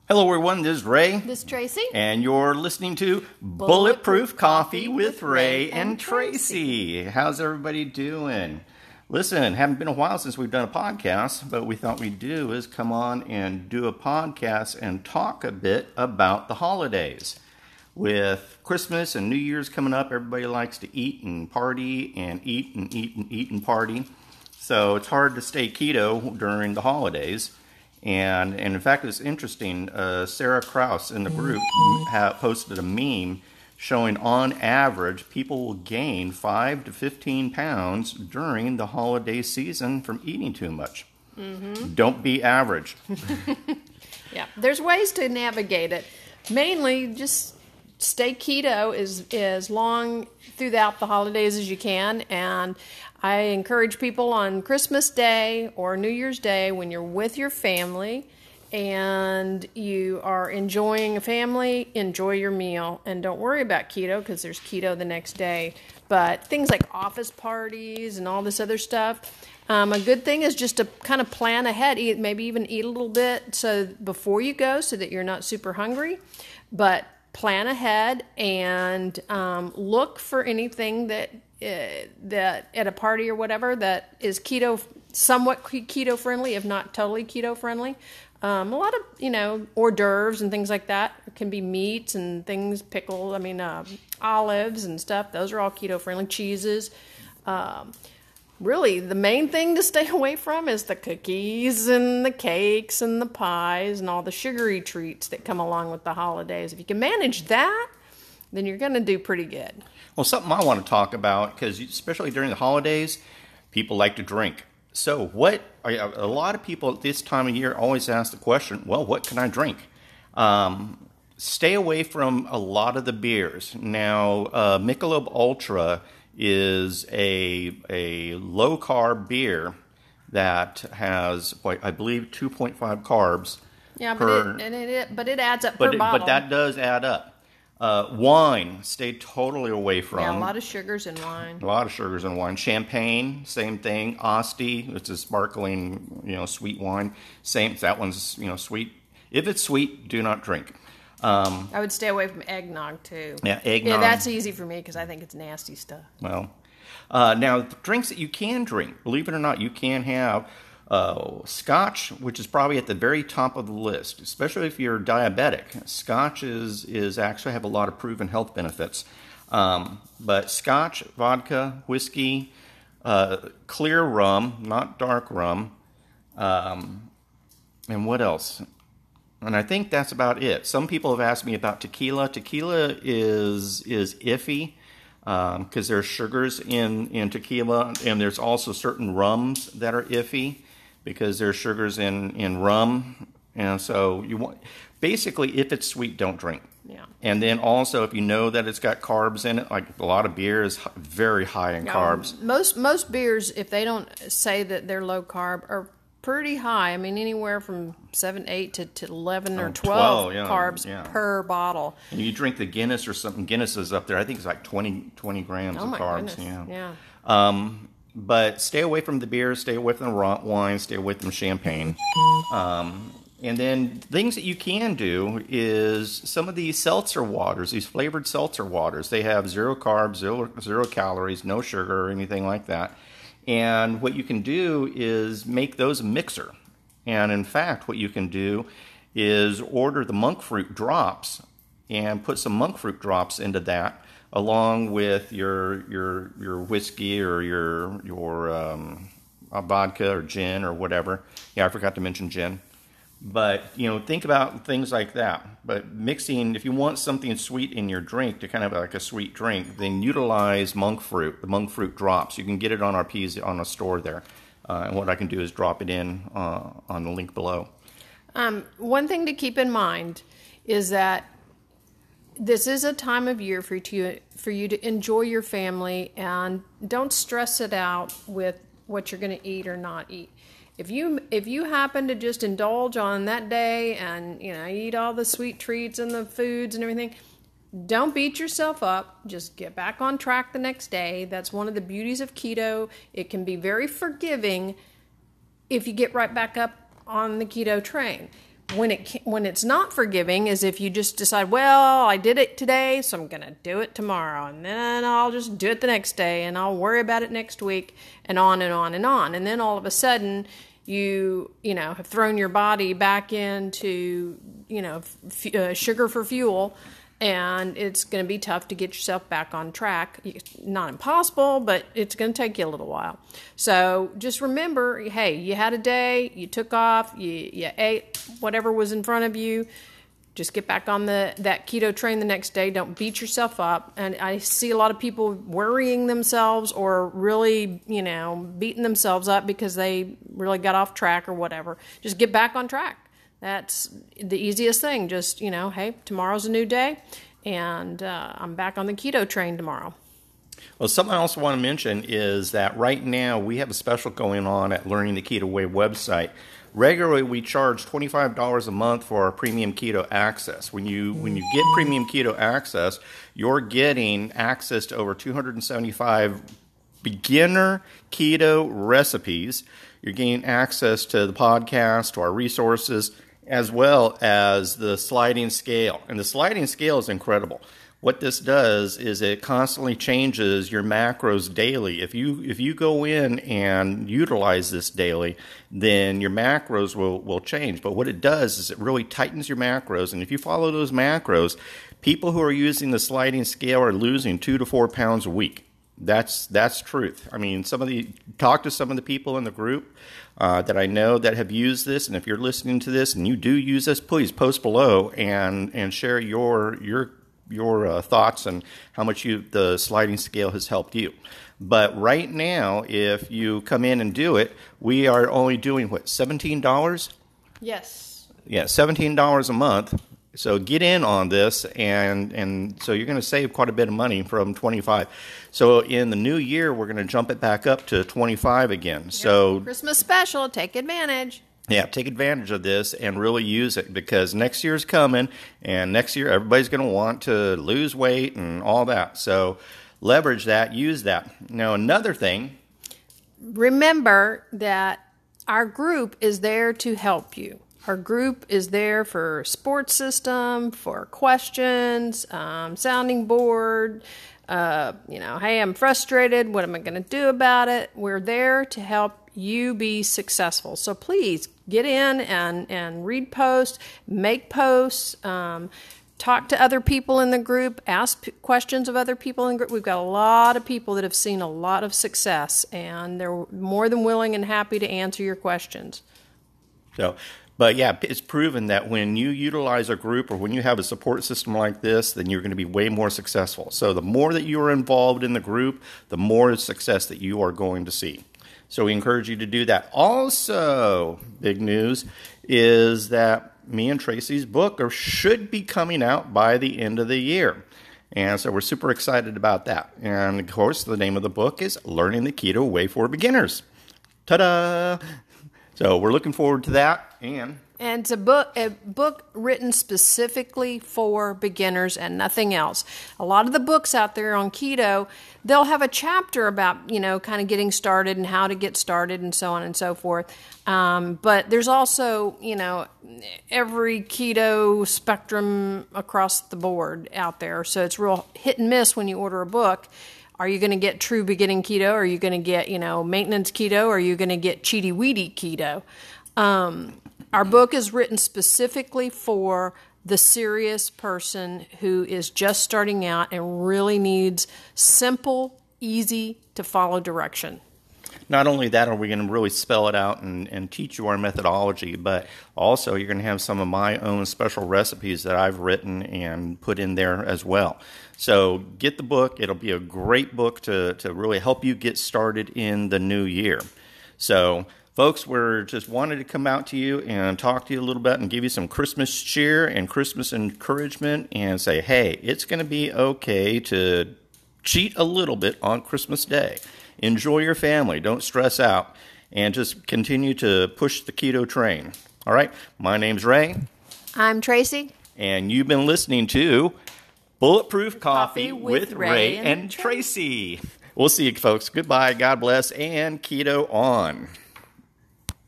Hello everyone, this is Ray. This is Tracy. And you're listening to Bulletproof Coffee with Ray and Tracy. How's everybody doing? Listen, haven't been a while since we've done a podcast, but we thought we'd do is come on and do a podcast and talk a bit about the holidays. With Christmas and New Year's coming up, everybody likes to eat and party and eat and eat and eat and party. So it's hard to stay keto during the holidays. And in fact, it's interesting, Sarah Krause in the group posted a meme showing on average people will gain 5 to 15 pounds during the holiday season from eating too much. Mm-hmm. Don't be average. Yeah, there's ways to navigate it. Mainly just stay keto as long throughout the holidays as you can. And I encourage people on Christmas Day or New Year's Day when you're with your family and you are enjoying a family, enjoy your meal. And don't worry about keto because there's keto the next day. But things like office parties and all this other stuff, a good thing is just to kind of plan ahead, maybe even eat a little bit so before you go so that you're not super hungry. But plan ahead and look for anything that at a party or whatever that is somewhat keto friendly, if not totally keto friendly. A lot of, hors d'oeuvres and things like that. It can be meats and things, olives and stuff. Those are all keto friendly. Cheeses. Really, the main thing to stay away from is the cookies and the cakes and the pies and all the sugary treats that come along with the holidays. If you can manage that, then you're going to do pretty good. Well, something I want to talk about, because especially during the holidays, people like to drink. So a lot of people at this time of year always ask the question, well, what can I drink? Stay away from a lot of the beers. Now, Michelob Ultra is a low-carb beer that has, I believe, 2.5 carbs. Yeah, but it adds up per bottle. But that does add up. Wine, stay totally away from. Yeah, a lot of sugars in wine. A lot of sugars in wine. Champagne, same thing. Asti, it's a sparkling, sweet wine. Same. That one's, sweet. If it's sweet, do not drink. I would stay away from eggnog too. Yeah, eggnog. Yeah, that's easy for me because I think it's nasty stuff. Well, now the drinks that you can drink, believe it or not, you can have Scotch, which is probably at the very top of the list, especially if you're diabetic. Scotch is actually have a lot of proven health benefits. But Scotch, vodka, whiskey, clear rum, not dark rum, and what else? And I think that's about it. Some people have asked me about tequila. Tequila is iffy because there's sugars in tequila, and there's also certain rums that are iffy because there's sugars in rum. And so basically, if it's sweet, don't drink. Yeah. And then also, if you know that it's got carbs in it, like a lot of beer is very high in carbs. Most beers, if they don't say that they're low carb, are pretty high. Anywhere from 7, 8 to 11 or 12 carbs per bottle. And you drink the Guinness or something. Guinness is up there. I think it's like 20 grams of carbs. Goodness. Yeah. But stay away from the beer. Stay away from the wine. Stay away from champagne. And then things that you can do is some of these seltzer waters, these flavored seltzer waters. They have 0 carbs, zero calories, no sugar or anything like that. And what you can do is make those a mixer. And in fact, what you can do is order the monk fruit drops and put some monk fruit drops into that, along with your whiskey or your vodka or gin or whatever. Yeah, I forgot to mention gin. But, think about things like that. But mixing, if you want something sweet in your drink to kind of like a sweet drink, then utilize monk fruit, the monk fruit drops. You can get it on our on a store there. And what I can do is drop it in on the link below. One thing to keep in mind is that this is a time of year for you to enjoy your family, and don't stress it out with what you're going to eat or not eat. If you happen to just indulge on that day and eat all the sweet treats and the foods and everything, don't beat yourself up. Just get back on track the next day. That's one of the beauties of keto. It can be very forgiving if you get right back up on the keto train. when it's not forgiving is if you just decide, well, I did it today, so I'm going to do it tomorrow, and then I'll just do it the next day, and I'll worry about it next week, and on and on and on. And then all of a sudden, you have thrown your body back into, sugar for fuel, and it's going to be tough to get yourself back on track. Not impossible, but it's going to take you a little while. So just remember, hey, you had a day, you took off, you ate whatever was in front of you. Just get back on that keto train the next day. Don't beat yourself up. And I see a lot of people worrying themselves or really, beating themselves up because they really got off track or whatever. Just get back on track. That's the easiest thing. Just, hey, tomorrow's a new day, and I'm back on the keto train tomorrow. Well, something I also want to mention is that right now we have a special going on at Learning the Keto Way website. Regularly, we charge $25 a month for our premium keto access. When you get premium keto access, you're getting access to over 275 beginner keto recipes. You're getting access to the podcast, to our resources, as well as the sliding scale. And the sliding scale is incredible. What this does is it constantly changes your macros daily. If you go in and utilize this daily, then your macros will change. But what it does is it really tightens your macros. And if you follow those macros, people who are using the sliding scale are losing 2 to 4 pounds a week. That's truth. I mean, talk to some of the people in the group that I know that have used this, and if you're listening to this and you do use this, please post below and share your thoughts and how much the sliding scale has helped you. But right now, if you come in and do it, we are only doing $17? Yes. Yeah, $17 a month. So get in on this, and so you're going to save quite a bit of money from $25. So in the new year, we're going to jump it back up to $25 again. Yep. So Christmas special, take advantage. Yeah, take advantage of this and really use it, because next year's coming, and next year everybody's going to want to lose weight and all that. So leverage that, use that. Now, another thing. Remember that our group is there to help you. Our group is there for sports system, for questions, sounding board. Hey, I'm frustrated. What am I going to do about it? We're there to help you be successful. So please get in and read posts, make posts, talk to other people in the group, ask questions of other people in the group. We've got a lot of people that have seen a lot of success, and they're more than willing and happy to answer your questions. But yeah, it's proven that when you utilize a group or when you have a support system like this, then you're going to be way more successful. So the more that you are involved in the group, the more success that you are going to see. So we encourage you to do that. Also, big news is that me and Tracy's book should be coming out by the end of the year. And so we're super excited about that. And of course, the name of the book is Learning the Keto Way for Beginners. Ta-da! So we're looking forward to that. And it's a book written specifically for beginners and nothing else. A lot of the books out there on keto, they'll have a chapter about, kind of getting started and how to get started and so on and so forth. But there's also, every keto spectrum across the board out there. So it's real hit and miss when you order a book. Are you going to get true beginning keto? Are you going to get, maintenance keto? Or are you going to get cheaty weedy keto? Our book is written specifically for the serious person who is just starting out and really needs simple, easy to follow direction. Not only that are we going to really spell it out and teach you our methodology, but also you're going to have some of my own special recipes that I've written and put in there as well. So get the book. It'll be a great book to really help you get started in the new year. So folks, we're just wanted to come out to you and talk to you a little bit and give you some Christmas cheer and Christmas encouragement and say, hey, it's going to be okay to cheat a little bit on Christmas Day. Enjoy your family. Don't stress out. And just continue to push the keto train. All right. My name's Ray. I'm Tracy. And you've been listening to Bulletproof Coffee with Ray and Tracy. We'll see you, folks. Goodbye. God bless. And keto on.